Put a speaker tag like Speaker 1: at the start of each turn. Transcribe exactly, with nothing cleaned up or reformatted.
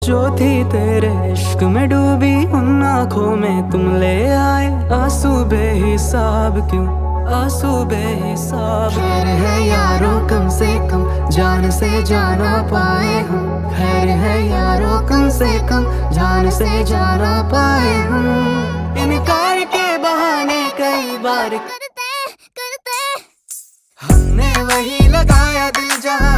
Speaker 1: जो थी तेरे इश्क में डूबी उन आँखों में तुम ले आए आंसू बेहिसाब, क्यों आंसू बेहिसाब। खैर है यारों कम से कम जान से जाना पाए हम, खैर है यारों कम से कम जान से जाना पाए हम। इनकार के बहाने कई बार
Speaker 2: करते करते
Speaker 1: हमने वही लगाया दिल जहाँ